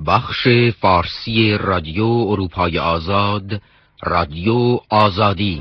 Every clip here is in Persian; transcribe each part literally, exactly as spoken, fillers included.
بخش فارسی رادیو اروپای آزاد، رادیو آزادی.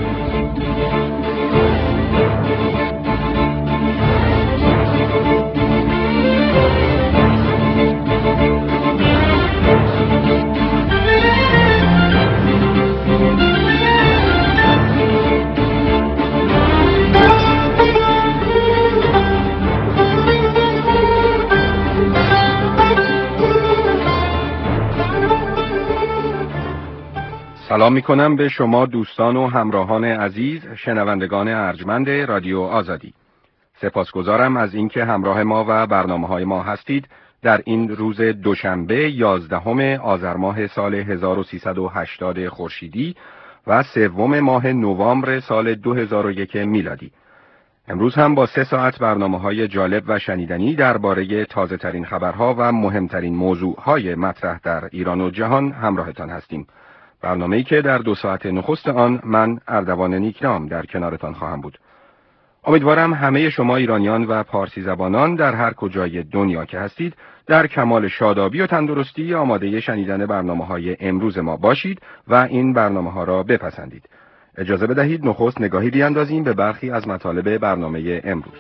سلام میکنم به شما دوستان و همراهان عزیز شنوندگان ارجمند رادیو آزادی. سپاسگزارم از اینکه همراه ما و برنامه‌های ما هستید در این روز دوشنبه یازدهم آذر ماه سال هزار و سیصد و هشتاد خورشیدی و سوم ماه نوامبر سال دو هزار و یک میلادی. امروز هم با سه ساعت برنامه‌های جالب و شنیدنی درباره تازه‌ترین خبرها و مهمترین موضوعهای مطرح در ایران و جهان همراهتان هستیم. برنامه‌ای که در دو ساعت نخست آن من اردوان نیکنام در کنارتان خواهم بود. امیدوارم همه شما ایرانیان و پارسی زبانان در هر کجای دنیا که هستید در کمال شادابی و تندرستی آماده شنیدن برنامه‌های امروز ما باشید و این برنامه‌ها را بپسندید. اجازه بدهید نخست نگاهی بیاندازیم به برخی از مطالب برنامه امروز.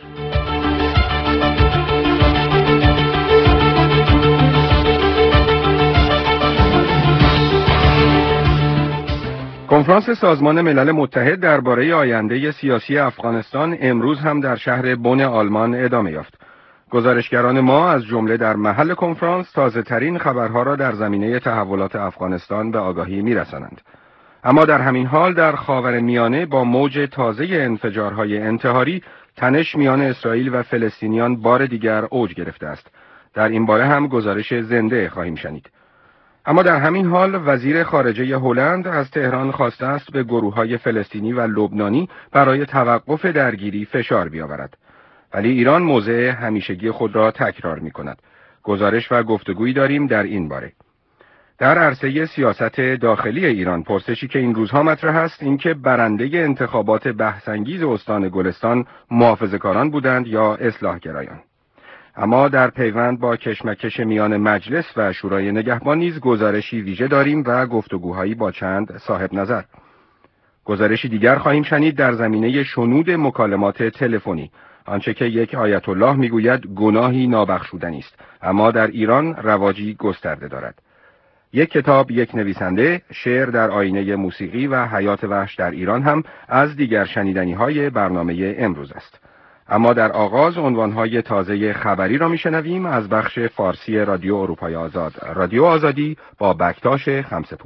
کنفرانس سازمان ملل متحد درباره آینده سیاسی افغانستان امروز هم در شهر بن آلمان ادامه یافت. گزارشگران ما از جمله در محل کنفرانس تازه‌ترین خبرها را در زمینه تحولات افغانستان به آگاهی می‌رسانند. اما در همین حال در خاورمیانه با موج تازه انفجارهای انتحاری تنش میان اسرائیل و فلسطینیان بار دیگر اوج گرفته است. در این باره هم گزارش زنده خواهیم شنید. اما در همین حال وزیر خارجه هلند از تهران خواسته است به گروه‌های فلسطینی و لبنانی برای توقف درگیری فشار بیاورد. ولی ایران موضع همیشگی خود را تکرار می‌کند. گزارش و گفتگویی داریم در این باره. در عرصه سیاست داخلی ایران پرسشی که این روزها مطرح است این که برنده انتخابات بحث‌انگیز استان گلستان محافظه‌کاران بودند یا اصلاح‌گرایان. اما در پیوند با کشمکش میان مجلس و شورای نگهبان نیز گزارشی ویژه داریم و گفتگوهایی با چند صاحب نظر. گزارشی دیگر خواهیم شنید در زمینه شنود مکالمات تلفنی، آنچه که یک آیت الله میگوید گناهی نابخشودنی است، اما در ایران رواجی گسترده دارد. یک کتاب، یک نویسنده، شعر در آینه موسیقی و حیات وحش در ایران هم از دیگر شنیدنی‌های برنامه امروز است. اما در آغاز عنوانهای تازه خبری را میشنویم از بخش فارسی رادیو اروپای آزاد، رادیو آزادی با بکتاش خمسپور.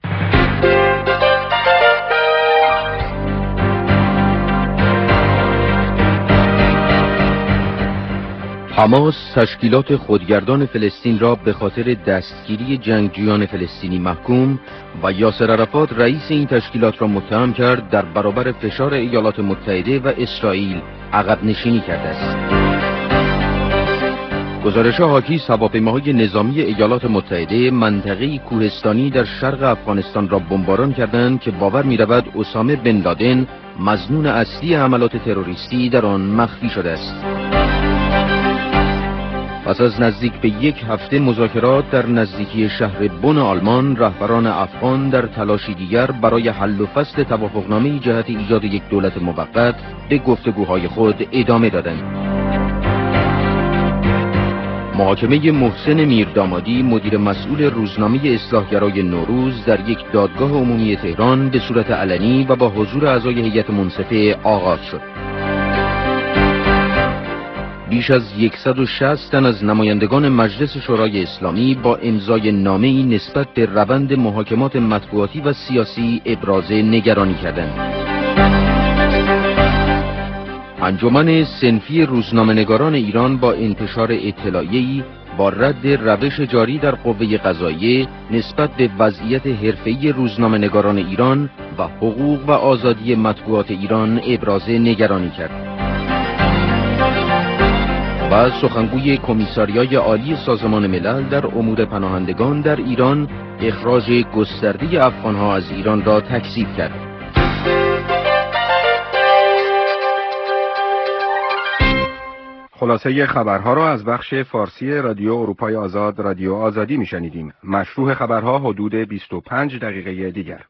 حماس تشکیلات خودگردان فلسطین را به خاطر دستگیری جنگجویان فلسطینی محکوم و یاسر عرفات رئیس این تشکیلات را متهم کرد در برابر فشار ایالات متحده و اسرائیل عقب نشینی کرده است. گزارش حاکی از هواپیماهای نظامی ایالات متحده منطقه کوهستانی در شرق افغانستان را بمباران کردند که باور می‌رود اسامه بن لادن مظنون اصلی حملات تروریستی در آن مخفی شده است. پس از نزدیک به یک هفته مذاکرات در نزدیکی شهر بن آلمان، رهبران افغان در تلاشی دیگر برای حل و فصل توافقنامه‌ای جهت ایجاد یک دولت موقت به گفتگوهای خود ادامه دادند. محاکمه محسن میردامادی، مدیر مسئول روزنامه اصلاحگرای نوروز، در یک دادگاه عمومی تهران به صورت علنی و با حضور اعضای هیئت منصفه آغاز شد. بیش از صد و شصت تن از نمایندگان مجلس شورای اسلامی با امضای نامه‌ای نسبت به روند محاکمات مطبوعاتی و سیاسی ابراز نگرانی کردند. انجمن صنفی روزنامه‌نگاران ایران با انتشار اطلاعیه‌ای با رد روش جاری در قوه قضاییه نسبت به وضعیت حرفه‌ای روزنامه‌نگاران ایران و حقوق و آزادی مطبوعات ایران ابراز نگرانی کرد. و سخنگوی کمیساریای عالی سازمان ملل در امور پناهندگان در ایران اخراج گسترده افغانها از ایران را تکذیب کرد. خلاصه خبرها را از بخش فارسی رادیو اروپای آزاد رادیو آزادی میشنیدیم. مشروح خبرها حدود بیست و پنج دقیقه دیگر.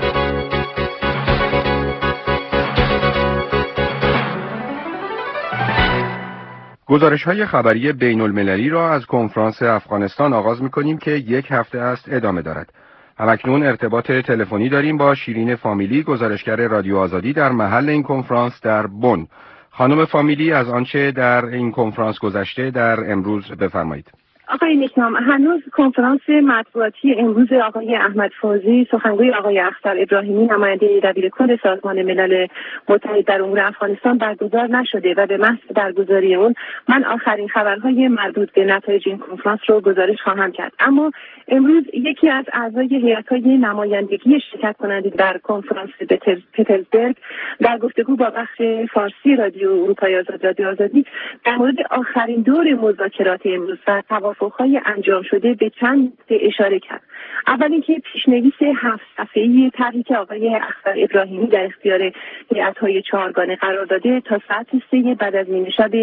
گزارش‌های خبری بین المللی را از کنفرانس افغانستان آغاز می‌کنیم که یک هفته است ادامه دارد. همکنون ارتباط تلفنی داریم با شیرین فامیلی، گزارشگر رادیو آزادی در محل این کنفرانس در بن. خانم فامیلی، از آنچه در این کنفرانس گذشته در امروز بفرمایید. آقای نیکنام، هنوز کنفرانس مطبوعاتی امروز آقای احمد فوزی، سخنگوی آقای اختر ابراهیمی، نماینده دبیرکل سازمان ملل متحد در امور افغانستان برگزار نشده و به محض برگزاری اون من آخرین خبرهای مربوط به نتایج این کنفرانس رو گزارش خواهم کرد. اما امروز یکی از اعضای هیئت‌های نمایندگی شرکت کننده در کنفرانس پترزبورگ در گفتگو با بخش فارسی رادیو اروپای آزاد رادیو آزادی در مورد آخرین دور مذاکرات امروز و توافق‌های انجام شده به چند نکته اشاره کرد. اول اینکه پیشنویس هفت صفحه‌ای طرحی که آقای اختر ابراهیمی در اختیار هیئت‌های چهارگانه قرار داده تا ساعت سه بعد از نیمه شب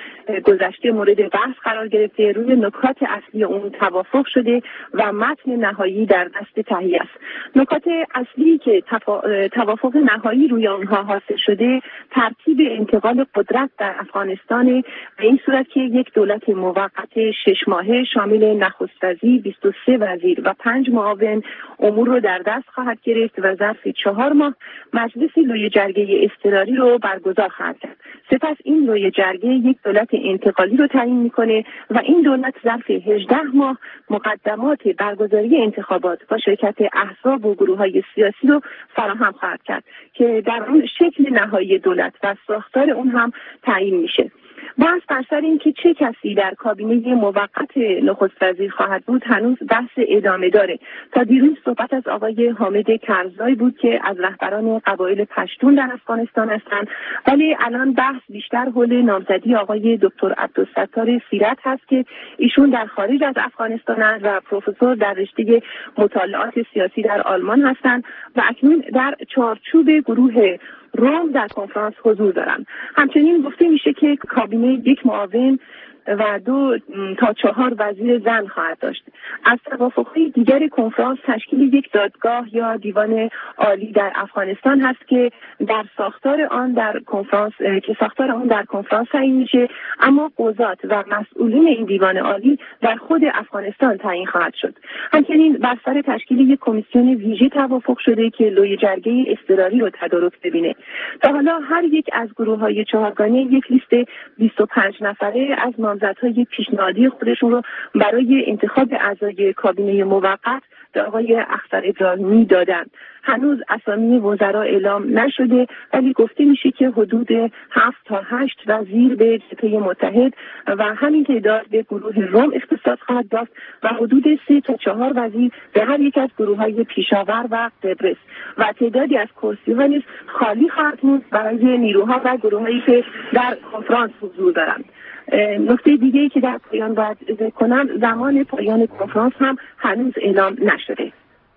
گذشته مورد بحث قرار گرفته، روی نکات اصلی اون توافق شده و متن نهایی در دست تهیه است. نکات اصلی که توافق نهایی روی آنها حاصل شده ترتیب انتقال قدرت در افغانستان به این صورت که یک دولت موقت شش ماهه شامل نخست وزیر، بیست و سه وزیر و پنج معاون امور رو در دست خواهد گرفت و ظرف چهار ماه مجلس لوی جرگه اضطراری رو برگزار خواهد کرد. سپس این لوی جرگه یک دولت انتقالی رو تعیین میکنه و این دولت ظرف هجده ماه مقدمات برگزاری انتخابات با شرکت احزاب و گروه‌های سیاسی رو فراهم خواهد کرد که در اون شکل نهایی دولت و ساختار اون هم تعیین میشه. بحث بر سر این که چه کسی در کابینه موقت نخست وزیر خواهد بود هنوز بحث ادامه داره. تا دیروز صحبت از آقای حامد کرزای بود که از رهبران قبایل پشتون در افغانستان هستند، ولی الان بحث بیشتر حول نامزدی آقای دکتر عبدالستار سیرت هست که ایشون در خارج از افغانستان هست و پروفسور در رشته مطالعات سیاسی در آلمان هستند و اکنون در چارچوب گروه روم در کنفرانس حضور دارم. همچنین گفته میشه که کابینه یک معاون و دو تا چهار وزیر زن خواهد داشت. از توافق‌های دیگر کنفرانس تشکیل یک دادگاه یا دیوان عالی در افغانستان هست که در ساختار آن در کنفرانس که ساختار آن در کنفرانس تعیین میشه، اما قضات و مسئولین این دیوان عالی در خود افغانستان تعیین خواهد شد. همچنین بر سر تشکیل یک کمیسیون ویژه توافق شده که لوی جرگه اضطراری رو تدارک ببینه. تا حالا هر یک از گروه‌های چهارگانه یک لیست بیست و پنج نفره از نامزدهای پیشنهادی خودشون رو برای انتخاب اعضای کابینه موقت به آقای اختر ابراهیمی دادن. هنوز اسامی وزرا اعلام نشده، ولی گفته میشه که حدود هفت تا هشت وزیر به جبهه متحد و همین تعداد به گروه روم اختصاص خواهد داشت و حدود سه تا چهار وزیر به هر یک از گروه‌های پیشاور و قبرس و تعدادی از کرسی‌ها نیز خالی خواهد موند برای نیروها و گروه‌هایی که در کنفرانس حضور دارند. نکته دیگه‌ای که در پایان باید ذکر کنم، زمان پایان کنفرانس هم هنوز اعلام نشده.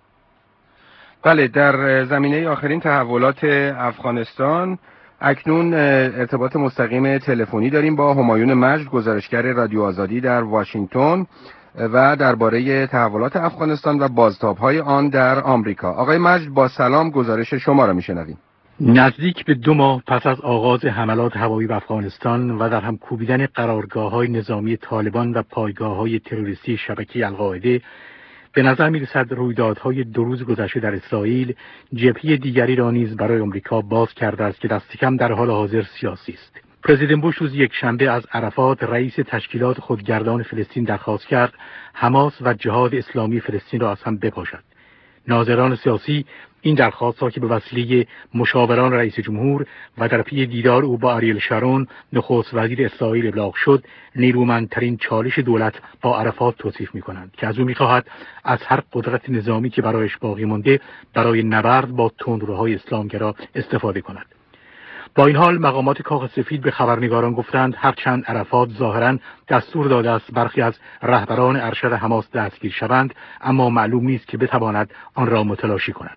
بله، در زمینه آخرین تحولات افغانستان اکنون ارتباط مستقیم تلفنی داریم با همایون مجد، گزارشگر رادیو آزادی در واشنگتن و درباره تحولات افغانستان و بازتاب‌های آن در آمریکا. آقای مجد، با سلام، گزارش شما را میشنویم. نزدیک به دو ماه پس از آغاز حملات هوایی به افغانستان و در هم کوبیدن قرارگاه‌های نظامی طالبان و پایگاه‌های تروریستی شبکه القاعده، به نظر می‌رسد رویدادهای دو روز گذشته در اسرائیل جبهه دیگری را نیز برای آمریکا باز کرده است که دست کم در حال حاضر سیاسی است. پرزیدنت بوش روز یکشنبه از عرفات، رئیس تشکیلات خودگردان فلسطین، درخواست کرد حماس و جهاد اسلامی فلسطین را از هم بپاشد. ناظران سیاسی این درخواست را که به وسیله مشاوران رئیس جمهور و در پی دیدار او با اریل شارون نخست وزیر اسرائیل ابلاغ شد، نیرومندترین چالش دولت با عرفات توصیف می‌کنند که از او می‌خواهد از هر قدرت نظامی که برایش باقی مانده برای نبرد با تندروهای اسلامگرا استفاده کند. با این حال مقامات کاخ سفید به خبرنگاران گفتند هرچند عرفات ظاهراً دستور داده است برخی از رهبران ارشد حماس دستگیر شوند، اما معلوم نیست که بتواند آن را متلاشی کند.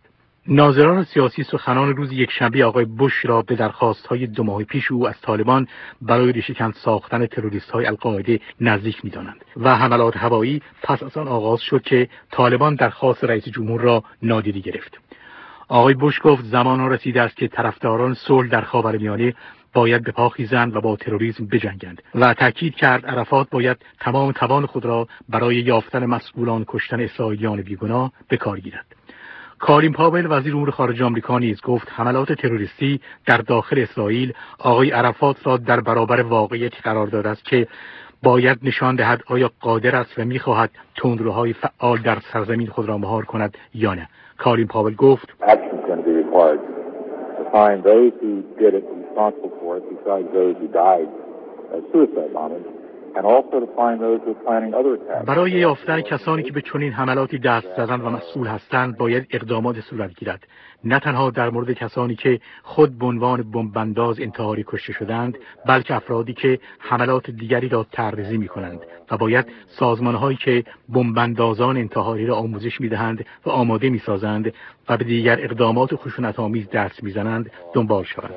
ناظران سیاسی سخنان روز یکشنبه آقای بوش را به درخواست‌های دو ماه پیش او از طالبان برای ریشه‌کن ساختن تروریست‌های القاعده نزدیک می‌دانند و حملات هوایی پس از آن آغاز شد که طالبان درخواست رئیس جمهور را نادیده گرفت. آقای بوش گفت زمان آن رسیده است که طرفداران صلح در خاورمیانه باید به پا خیزند و با تروریسم بجنگند و تاکید کرد عرفات باید تمام توان خود را برای یافتن مسئولان کشتن اسرائیلیان بیگناه به کار گیرد. کالین پاول وزیر امور خارجه آمریکا نیز گفت حملات تروریستی در داخل اسرائیل آقای عرفات را در برابر واقعیتی قرار داده است که باید نشان دهد آیا قادر است و می‌خواهد تندروهای فعال در سرزمین خود را مهار کند یا نه. کالین پاول گفت برای یافتن کسانی که به چنین حملاتی دست زدند و مسئول هستند باید اقدامات صورت گیرد، نه تنها در مورد کسانی که خود به عنوان بمب‌انداز انتحاری کشته شدند، بلکه افرادی که حملات دیگری را طرح‌ریزی می‌کنند و باید سازمان‌هایی که بمب‌اندازان انتحاری را آموزش می‌دهند و آماده می‌سازند و به دیگر اقدامات خشونت‌آمیز دست می‌زنند دنبال شوند.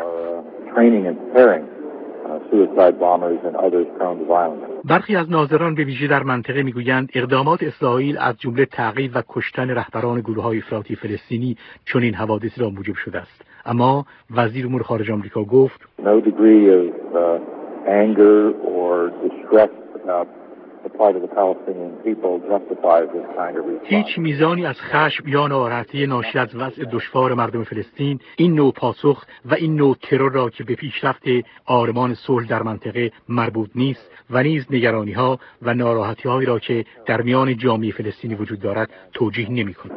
برخی از ناظران به ویژه در منطقه میگویند اقدامات اسرائیل از جمله تعقیب و کشتن رهبران گروه‌های افراطی فلسطینی چنین حوادثی را موجب شده است. اما وزیر امور خارجه آمریکا گفت no degree of uh, anger or distress uh, the part of the Palestinian people justifies this kind of response. هیچ میزانی از خشم یا ناراحتی ناشی از وضع دشوار مردم فلسطین این نوع پاسخ و این نوع ترور را که به پیشرفت آرمان صلح در منطقه مربوط نیست و نیز نگرانی‌ها و ناراحتی‌هایی را که در میان جامعه فلسطینی وجود دارد توجیه نمی‌کند.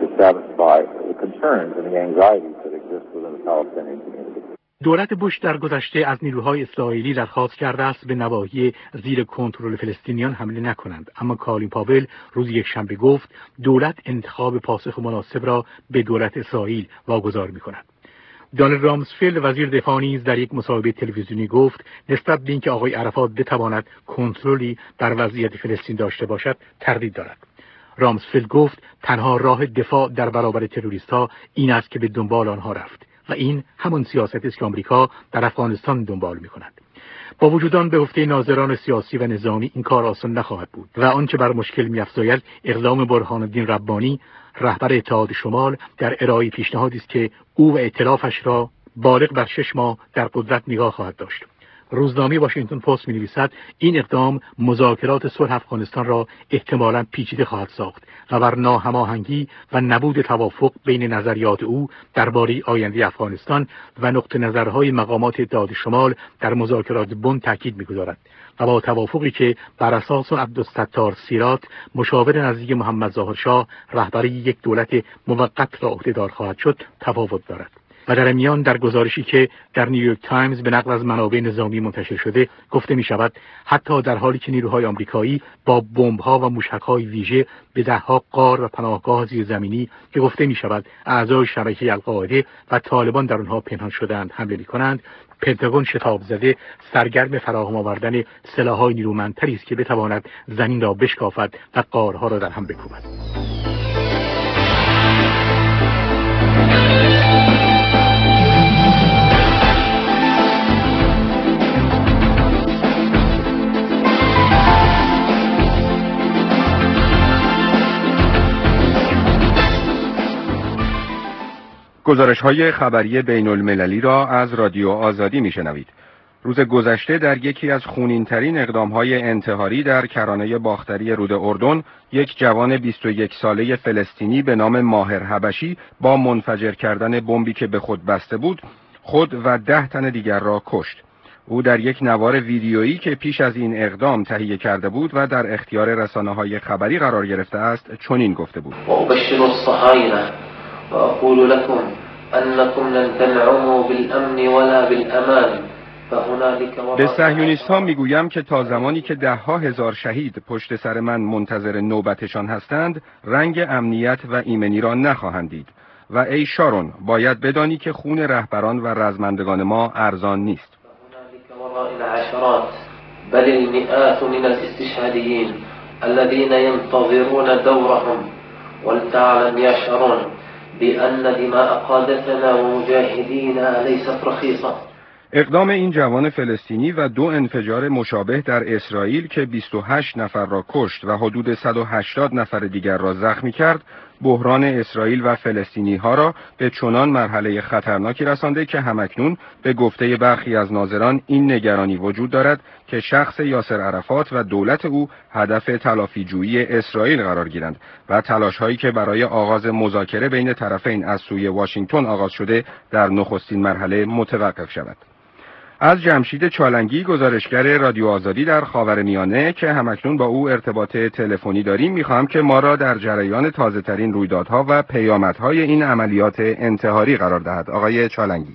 دولت بوش در گذشته از نیروهای اسرائیلی درخواست کرده است به نواحی زیر کنترل فلسطینیان حمله نکنند، اما کالین پاول روز یکشنبه گفت دولت انتخاب پاسخ مناسب را به دولت اسرائیل واگذار می‌کند. دانالد رامسفلد وزیر دفاع نیز در یک مصاحبه تلویزیونی گفت نسبت به اینکه آقای عرفات بتواند کنترلی بر وضعیت فلسطین داشته باشد تردید دارد. رامسفلد گفت تنها راه دفاع در برابر تروریست‌ها این است که به دنبال آنها رفت و این همان سیاستی است که آمریکا در افغانستان دنبال می‌کند. با وجود آن به گفته ناظران سیاسی و نظامی این کار آسان نخواهد بود و آنچه بر مشکل می‌افزاید اقدام برهان الدین ربانی رهبر اتحاد شمال در ارائه پیشنهادی است که او و ائتلافش را بالغ بر شش ماه در قدرت نگاه خواهد داشت. روزنامه واشنگتن پست می‌نویسد این اقدام مذاکرات صلح افغانستان را احتمالاً پیچیده خواهد ساخت و بر ناهماهنگی و نبود توافق بین نظریات او درباره آینده افغانستان و نقطه نظرهای مقامات اتحاد شمال در مذاکرات بن تاکید می‌گذارد و با توافقی که بر اساس عبدالستار سیرات مشاور نزدیک محمد ظاهر شاه رهبری یک دولت موقت را عهده‌دار خواهد شد تفاوت دارد. و در میان در گزارشی که در نیویورک تایمز به نقل از منابع نظامی منتشر شده گفته می شود حتی در حالی که نیروهای آمریکایی با بمب‌ها و موشک‌های ویژه به ده‌ها غار و پناهگاه زیرزمینی که گفته می شود اعضای شبکه القاعده و طالبان در آنها پنهان شده‌اند حمله می‌کنند، پنتاگون شتاب زده سرگرم فراهم آوردن سلاح‌های نیرومندتری است که بتواند زمین را بشکافد و غارها را در هم بکوبد. گزارش‌های خبری بین المللی را از رادیو آزادی میشنوید. روز گذشته در یکی از خونین‌ترین اقدام‌های انتحاری در کرانه باختری رود اردن، یک جوان بیست و یک ساله فلسطینی به نام ماهر حبشی با منفجر کردن بمبی که به خود بسته بود، خود و ده تن دیگر را کشت. او در یک نوار ویدیویی که پیش از این اقدام تهیه کرده بود و در اختیار رسانه‌های خبری قرار گرفته است، چنین گفته بود: وأقول لكم أنكم لن تنعموا بالأمن ولا بالأمان. به صهیونیست ها میگویم که تا زمانی که ده ها هزار شهید پشت سر من منتظر نوبتشان هستند، رنگ امنیت و ایمنی را نخواهند دید. و ای شارون، باید بدانی که خون رهبران و رزمندگان ما ارزان نیست. بل المئات من الاستشهاديين الذين ينتظرون دورهم ولتعلم يا شارون بأن دماء قادتنا ومجاهدينا ليست رخيصة. اقدام این جوان فلسطینی و دو انفجار مشابه در اسرائیل که بیست و هشت نفر را کشت و حدود صد و هشتاد نفر دیگر را زخمی کرد، بحران اسرائیل و فلسطینی ها را به چنان مرحله خطرناکی رسانده که همکنون به گفته برخی از ناظران این نگرانی وجود دارد که شخص یاسر عرفات و دولت او هدف تلافیجویی اسرائیل قرار گیرند و تلاش هایی که برای آغاز مذاکره بین طرفین از سوی واشنگتن آغاز شده در نخستین مرحله متوقف شود. از جمشید چالنگی، گزارشگر رادیو آزادی در خاورمیانه که همکنون با او ارتباط تلفنی داریم، می‌خواهم که ما را در جریان تازه‌ترین رویدادها و پیامدهای این عملیات انتحاری قرار دهد. آقای چالنگی.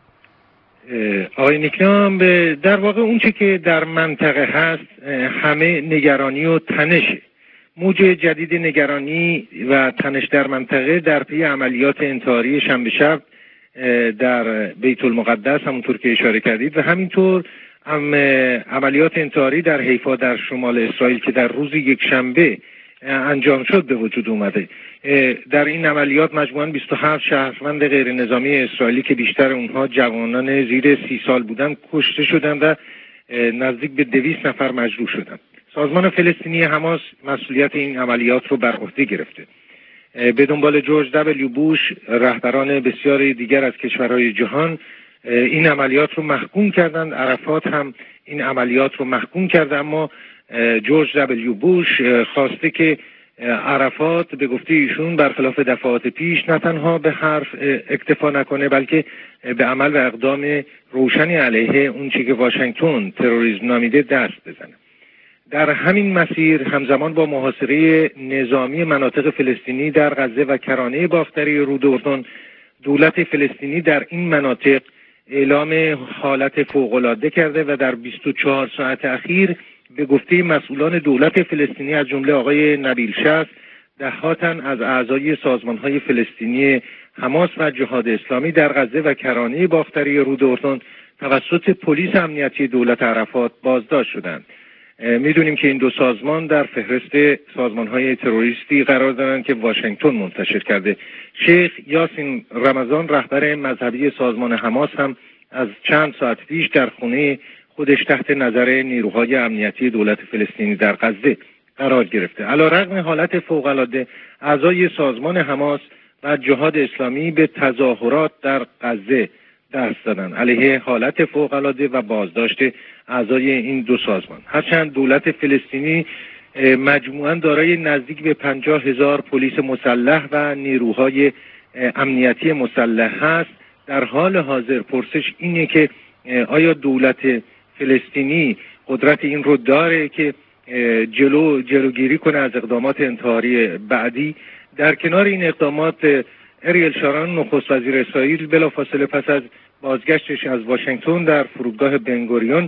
آقای نیکنام، در واقع اونچه که در منطقه هست همه نگرانی و تنش، موج جدید نگرانی و تنش در منطقه در پی عملیات انتحاری شنبه شب در بیت المقدس همونطور که اشاره کردید و همینطور هم عملیات انتحاری در حیفا در شمال اسرائیل که در روز یک شنبه انجام شد به وجود اومده. در این عملیات مجموعاً بیست و هفت شهروند غیر نظامی اسرائیلی که بیشتر اونها جوانان زیر سی سال بودند کشته شدند و نزدیک به دویست نفر مجروح شدند. سازمان فلسطینی حماس مسئولیت این عملیات رو بر عهده گرفته. به دنبال جورج دبلیو بوش، رهبران بسیاری دیگر از کشورهای جهان این عملیات رو محکوم کردند. عرفات هم این عملیات رو محکوم کرد، اما جورج دبلیو بوش خواسته که عرفات به گفته ایشون برخلاف دفعات پیش نه تنها به حرف اکتفا نکنه بلکه به عمل و اقدام روشنی علیه اون چیزی که واشنگتن تروریسم نامیده دست بزنه. در همین مسیر همزمان با محاصره نظامی مناطق فلسطینی در غزه و کرانه باختری رود اردن، دولت فلسطینی در این مناطق اعلام حالت فوق‌العاده کرده و در بیست و چهار ساعت اخیر به گفته مسئولان دولت فلسطینی از جمله آقای نبیل شصت، ده‌ها تن از اعضای سازمان‌های فلسطینی حماس و جهاد اسلامی در غزه و کرانه باختری رود اردن توسط پلیس امنیتی دولت عرفات بازداشت شدند. میدونیم که این دو سازمان در فهرست سازمان‌های تروریستی قرار دارند که واشنگتن منتشر کرده. شیخ یاسین رمضان، رهبر مذهبی سازمان حماس، هم از چند ساعت پیش در خونه خودش تحت نظر نیروهای امنیتی دولت فلسطینی در غزه قرار گرفته. علیرغم حالت فوق‌العاده، اعضای سازمان حماس و جهاد اسلامی به تظاهرات در غزه دست دادن علیه حالت فوق‌العاده و بازداشت اعضای این دو سازمان. هرچند دولت فلسطینی مجموعاً دارای نزدیک به پنجاه هزار پلیس مسلح و نیروهای امنیتی مسلح هست، در حال حاضر پرسش اینه که آیا دولت فلسطینی قدرت این رو داره که جلو جلوگیری کنه از اقدامات انتحاری بعدی؟ در کنار این اقدامات، اریل شارون نخست وزیر اسرائیل بلافاصله پس از بازگشتش از واشنگتن در فرودگاه بنگوریون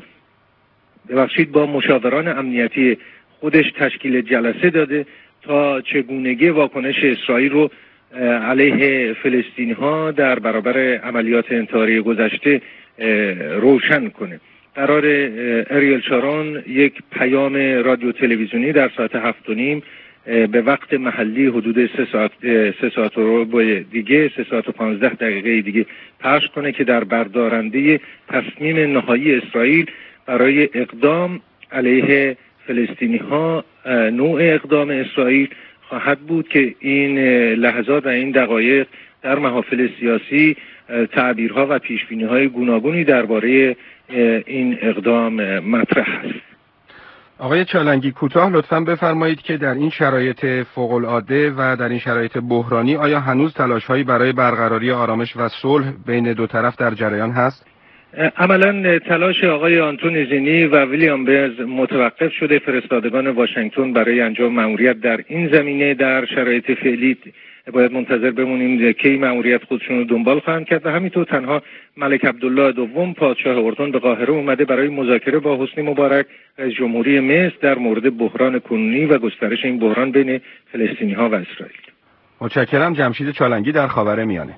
ببخشید با مشاوران امنیتی خودش تشکیل جلسه داده تا چگونگی واکنش اسرائیل رو علیه فلسطینی ها در برابر عملیات انتحاری گذشته روشن کنه. قرار اریل شارون یک پیام رادیو تلویزیونی در ساعت هفت و نیم به وقت محلی حدود سه ساعت سه ساعت و ربع دیگه سه ساعت و پانزده دقیقه دیگه پخش کنه که در بردارنده تصمیم نهایی اسرائیل برای اقدام علیه فلسطینی ها. نوع اقدام اسرائیل خواهد بود که این لحظات و این دقایق در محافل سیاسی تعبیرها و پیشبینی‌های گوناگونی درباره این اقدام مطرح است. آقای چالنگی، کوتاه لطفاً بفرمایید که در این شرایط فوق‌العاده و در این شرایط بحرانی آیا هنوز تلاش‌هایی برای برقراری آرامش و صلح بین دو طرف در جریان هست؟ عملاً تلاش آقای آنتونی زینی و ویلیام برز متوقف شده. فرستادگان واشنگتن برای انجام مأموریت در این زمینه در شرایط فعلی باید منتظر بمونیم که این مأموریت خودشون رو دنبال خواهند کرد و همینطور تنها ملک عبدالله دوم پادشاه اردن به قاهره اومده برای مذاکره با حسنی مبارک رئیس جمهوری مصر در مورد بحران کنونی و گسترش این بحران بین فلسطینی ها و اسرائیل. متشکرم. جمشید چالنگی در خاورمیانه.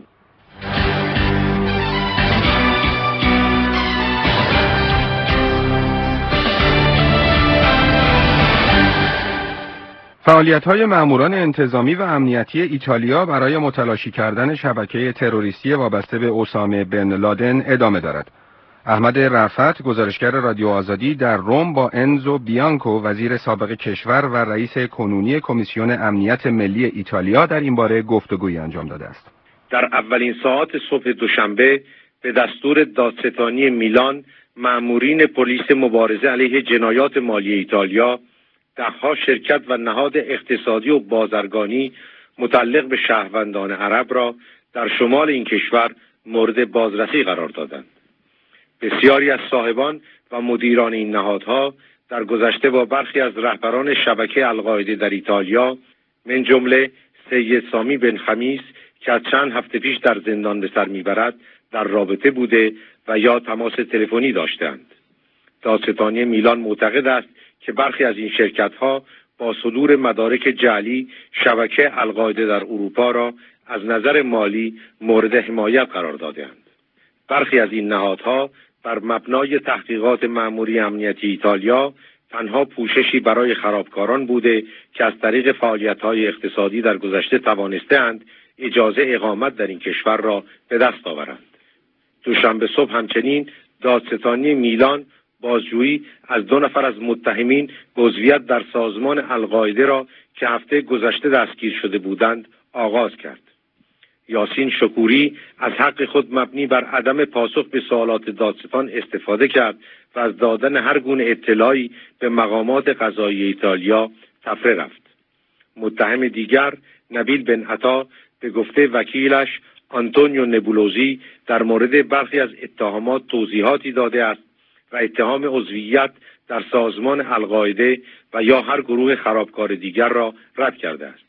فعالیت‌های ماموران انتظامی و امنیتی ایتالیا برای متلاشی کردن شبکه تروریستی وابسته به اسامه بن لادن ادامه دارد. احمد رفعت، گزارشگر رادیو آزادی، در روم با انزو بیانکو، وزیر سابق کشور و رئیس کنونی کمیسیون امنیت ملی ایتالیا، در این باره گفتگویی انجام داده است. در اولین ساعات صبح دوشنبه به دستور دادستانی میلان، مامورین پلیس مبارزه علیه جنایات مالی ایتالیا دهها شرکت و نهاد اقتصادی و بازرگانی متعلق به شهروندان عرب را در شمال این کشور مورد بازرسی قرار دادند. بسیاری از صاحبان و مدیران این نهادها در گذشته با برخی از رهبران شبکه القاعده در ایتالیا، من جمله سید سامی بن خمیس که از چند هفته پیش در زندان به سر میبرد، در رابطه بوده و یا تماس تلفنی داشتند. دادستانی میلان معتقد است که برخی از این شرکت‌ها با صدور مدارک جعلی شبکه القاعده در اروپا را از نظر مالی مورد حمایت قرار داده‌اند. برخی از این نهادها بر مبنای تحقیقات مأموری امنیتی ایتالیا تنها پوششی برای خرابکاران بوده که از طریق فعالیت‌های اقتصادی در گذشته توانسته‌اند اجازه اقامت در این کشور را به دست آورند. دوشنبه صبح همچنین دادستانی میلان بازجویی از دو نفر از متهمین به عضویت در سازمان القاعده را که هفته گذشته دستگیر شده بودند آغاز کرد. یاسین شکوری از حق خود مبنی بر عدم پاسخ به سوالات دادستان استفاده کرد و از دادن هر گونه اطلاعی به مقامات قضایی ایتالیا تفره رفت. متهم دیگر نبیل بن عطا به گفته وکیلش آنتونیو نبولوزی در مورد برخی از اتهامات توضیحاتی داده است و اتهام عضویت در سازمان القاعده و یا هر گروه خرابکار دیگر را رد کرده است.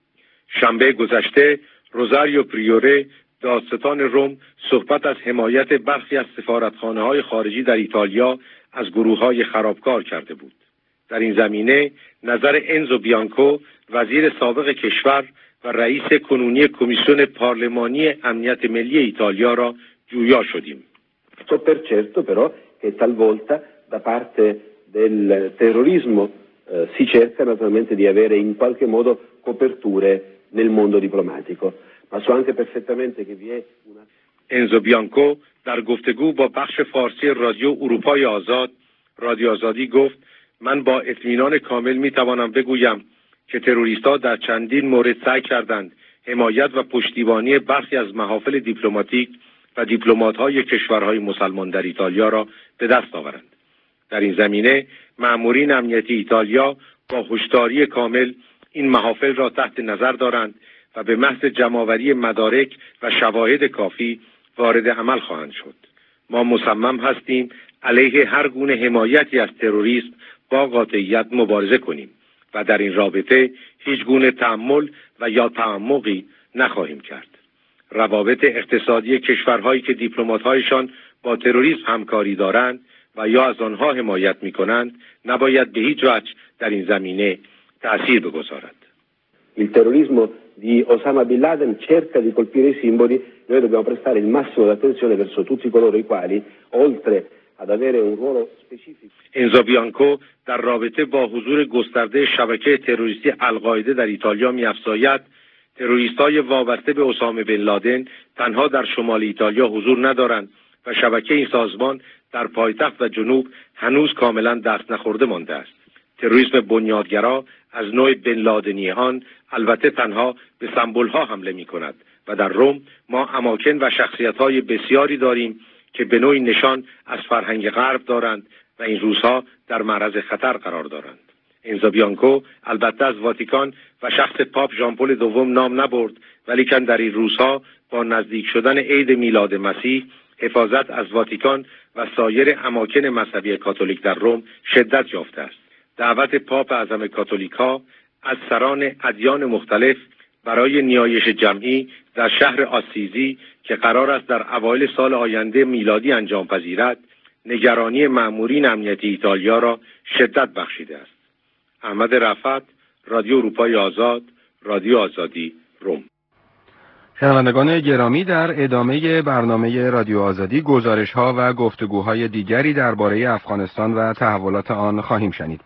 شنبه گذشته روزاریو پریوره، دادستان روم، صحبت از حمایت برخی از سفارتخانه‌های خارجی در ایتالیا از گروه‌های خرابکار کرده بود. در این زمینه نظر انزو بیانکو، وزیر سابق کشور و رئیس کنونی کمیسیون پارلمانی امنیت ملی ایتالیا را جویا شدیم. So per certo però che talvolta da parte del terrorismo eh, si cerca naturalmente di avere in qualche modo coperture nel mondo diplomatico, ma so anche perfettamente che vi è una انزو بیانکو در گفتگو با بخش فارسی رادیو اروپای آزاد، رادیو آزادی گفت: من با اطمینان کامل می توانم بگویم که تروریست‌ها در چندین مورد سعی کردند حمایت و پشتیبانی برخی از محافل دیپلماتیک و دیپلمات‌های کشورهای مسلمان در ایتالیا را به دست آورند. در این زمینه مأمورین امنیتی ایتالیا با هوشداری کامل این محافل را تحت نظر دارند و به محض جمع‌آوری مدارک و شواهد کافی وارد عمل خواهند شد. ما مصمم هستیم علیه هر گونه حمایتی از تروریسم با قاطعیت مبارزه کنیم و در این رابطه هیچ گونه تأمل و یا تعمقی نخواهیم کرد. روابط اقتصادی کشورهایی که دیپلمات‌هایشان با تروریسم همکاری دارند و یا از آنها حمایت می‌کنند نباید به هیچ وجه در این زمینه تأثیر بگذارد. Il terrorismo di Osama Bin Laden cerca di colpire i simboli, noi dobbiamo prestare il massimo d'attenzione verso tutti coloro i quali, oltre ad avere un ruolo specifico. انزو بیانکو در رابطه با حضور گسترده شبکه تروریستی القاعده در ایتالیا می‌افزاید: تروریست‌های وابسته به اسامه بن لادن تنها در شمال ایتالیا حضور ندارند و شبکه این سازمان در پایتخت و جنوب هنوز کاملا دست نخورده مانده است. تروریسم بنیادگرا از نوع بن لادنی آن البته تنها به سمبول‌ها حمله می‌کند و در روم ما اماکن و شخصیت‌های بسیاری داریم که به نوعی نشان از فرهنگ غرب دارند و این روزها در معرض خطر قرار دارند. انزو بیانکو البته از واتیکان و شخص پاپ ژان پل دوم نام نبرد، ولیکن در این روزها با نزدیک شدن عید میلاد مسیح حفاظت از واتیکان و سایر اماکن مذهبی کاتولیک در روم شدت یافته است. دعوت پاپ اعظم کاتولیک‌ها از سران ادیان مختلف برای نیایش جمعی در شهر آسیزی که قرار است در اوایل سال آینده میلادی انجام پذیرد، نگرانی مأمورین امنیتی ایتالیا را شدت بخشیده است. احمد رفعت، رادیو اروپای آزاد، رادیو آزادی، روم. شنوندگان گرامی، در ادامه برنامه رادیو آزادی گزارش‌ها و گفتگوهای دیگری درباره افغانستان و تحولات آن خواهیم شنید.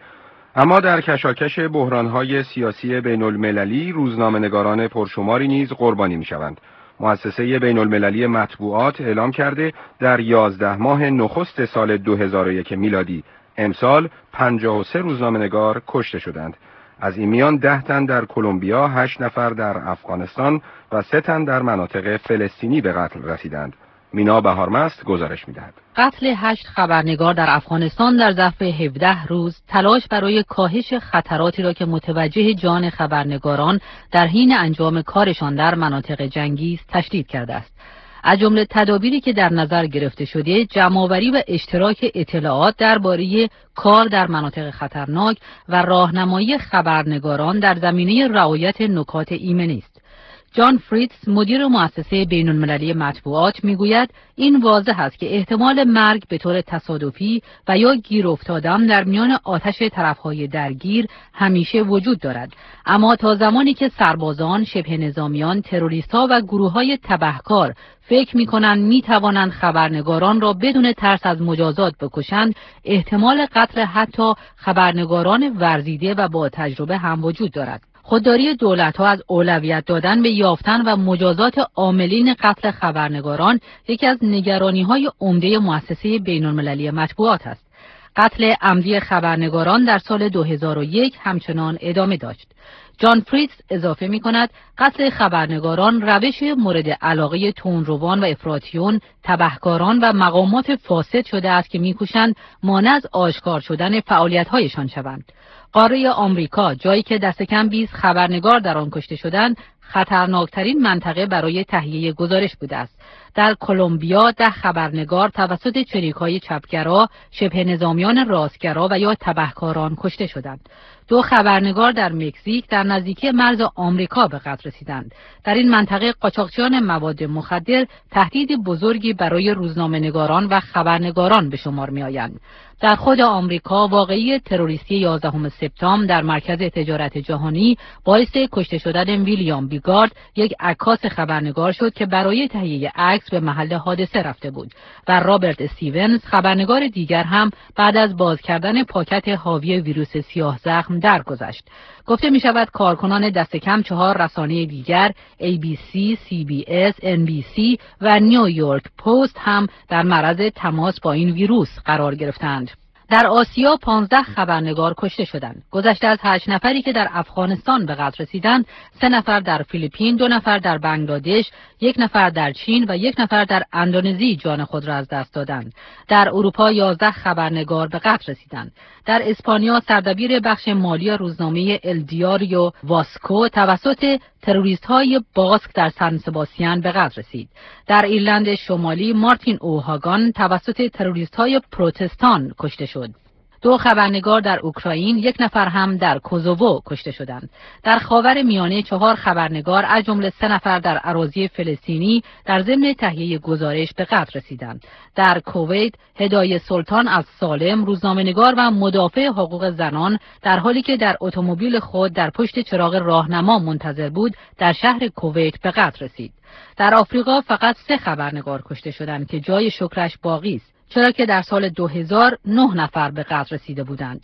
اما در کشاکش بحران‌های سیاسی بین‌المللی روزنامه‌نگاران پرشماری نیز قربانی می‌شوند. مؤسسه بین‌المللی مطبوعات اعلام کرده در یازده ماه نخست سال دو هزار و یک میلادی امسال پنجاه و سه روزنامه‌نگار کشته شدند. از این میان ده تن در کلمبیا، هشت نفر در افغانستان و سه تن در مناطق فلسطینی به قتل رسیدند. مینا بهارمست گزارش می‌دهد. قتل هشت خبرنگار در افغانستان در ظرف هفده روز تلاش برای کاهش خطراتی را که متوجه جان خبرنگاران در حین انجام کارشان در مناطق جنگی است تشدید کرده است. از جمله تدابیری که در نظر گرفته شده، جمع‌آوری و اشتراک اطلاعات درباره کار در مناطق خطرناک و راهنمایی خبرنگاران در زمینه رعایت نکات ایمنی است. جان فریتز، مدیر مؤسسه بین‌المللی مطبوعات، میگوید این واضح است که احتمال مرگ به طور تصادفی و یا گیر افتادن در میان آتش طرفهای درگیر همیشه وجود دارد، اما تا زمانی که سربازان، شبه نظامیان، تروریست‌ها و گروه‌های تبهکار فکر می‌کنند می‌توانند خبرنگاران را بدون ترس از مجازات بکشند، احتمال قتل حتی خبرنگاران ورزیده و با تجربه هم وجود دارد. خودداری دولت‌ها از اولویت دادن به یافتن و مجازات عاملین قتل خبرنگاران یکی از نگرانی‌های عمده مؤسسه بین‌المللی مطبوعات است. قتل عمدی خبرنگاران در سال دو هزار و یک همچنان ادامه داشت. جان فریتز اضافه می‌کند قتل خبرنگاران روش مورد علاقه تندروان و افراطیون، تبهکاران و مقامات فاسد شده است که می‌کوشند مانع از آشکار شدن فعالیت‌هایشان شوند. قاره آمریکا، جایی که دست کم بیست خبرنگار در آن کشته شدند، خطرناکترین منطقه برای تهیه گزارش بوده است. در کلمبیا ده خبرنگار توسط چریک‌های چپگرا، شبه نظامیان راستگرا و یا تبهکاران کشته شدند. دو خبرنگار در مکزیک در نزدیکی مرز آمریکا به قتل رسیدند. در این منطقه قاچاقچیان مواد مخدر تهدید بزرگی برای روزنامه‌نگاران و خبرنگاران به شمار می‌آیند. در خود آمریکا واقعه تروریستی یازدهم سپتامبر در مرکز تجارت جهانی باعث کشته شدن ویلیام بیگارد، یک عکاس خبرنگار شد که برای تهیه عکس به محل حادثه رفته بود و رابرت استیونز، خبرنگار دیگر، هم بعد از باز کردن پاکت حاوی ویروس سیاه زخم درگذشت. گفته می شود کارکنان دست کم چهار رسانه دیگر، ای بی سی، سی بی اس، ان بی سی و نیویورک پست هم در معرض تماس با این ویروس قرار گرفتند. در آسیا پانزده خبرنگار کشته شدند. گذشته از هشت نفری که در افغانستان به قتل رسیدند، سه نفر در فیلیپین، دو نفر در بنگلادش، یک نفر در چین و یک نفر در اندونزی جان خود را از دست دادند. در اروپا یازده خبرنگار به قتل رسیدند. در اسپانیا سردبیر بخش مالی روزنامه ال دیاریو واسکو توسط تروریست‌های باسک در سن سباستین به قتل رسید. در ایرلند شمالی مارتین اوهاگان توسط تروریست‌های پروتستان کشته شد. دو خبرنگار در اوکراین، یک نفر هم در کوزوو کشته شدند. در خاور میانه چهار خبرنگار از جمله سه نفر در اراضی فلسطینی در ضمن تهیه گزارش به قتل رسیدند. در کویت هدایه سلطان از سالم، روزنامه‌نگار و مدافع حقوق زنان، در حالی که در اتومبیل خود در پشت چراغ راهنما منتظر بود، در شهر کویت به قتل رسید. در آفریقا فقط سه خبرنگار کشته شدند که جای شکرش باقی است، چرا که در سال دو هزار نه نفر به قتل رسیده بودند.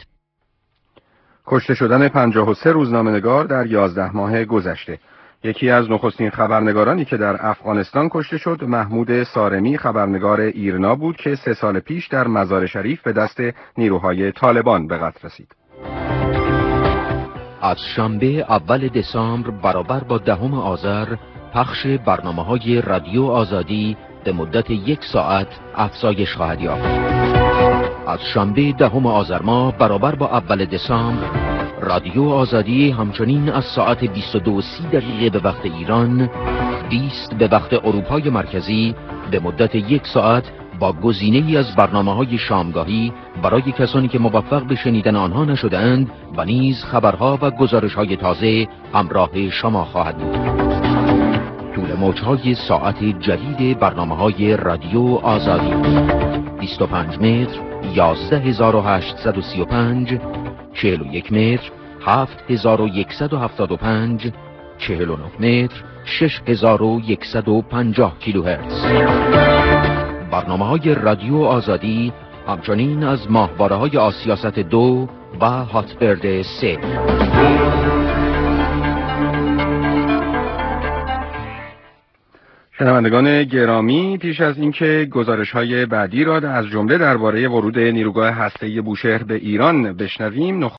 کشته شدن پنجاه و سه روزنامه‌نگار در یازده ماه گذشته. یکی از نخستین خبرنگارانی که در افغانستان کشته شد، محمود سارمی، خبرنگار ایرنا بود که سه سال پیش در مزار شریف به دست نیروهای طالبان به قتل رسید. از شنبه اول دسامبر برابر با دهم آذر پخش برنامه‌های رادیو آزادی به مدت یک ساعت افزایش خواهد یافت. از شنبه دهم آذر ماه برابر با اول دسامبر رادیو آزادی همچنین از ساعت بیست و دو و سی دقیقه به وقت ایران، بیست به وقت اروپای مرکزی به مدت یک ساعت با گزینه‌ای از برنامه‌های شامگاهی برای کسانی که موفق به شنیدن آنها نشده‌اند و نیز خبرها و گزارش‌های تازه همراه شما خواهد بود. طول موج‌های ساعت جدید برنامه‌های رادیو آزادی: بیست و پنج متر یازده هزار و هشتصد و سی و پنج، چهل و یک متر هفت هزار و صد و هفتاد و پنج، چهل و نه متر شش هزار و صد و پنجاه کیلوهرتز. برنامه‌های رادیو آزادی همچنین از ماهواره‌های آسیاست دو و هاتبرد سه. شنوندگان گرامی، پیش از اینکه گزارش‌های بعدی را از جمله درباره ورود نیروگاه هسته‌ای بوشهر به ایران بشنویم،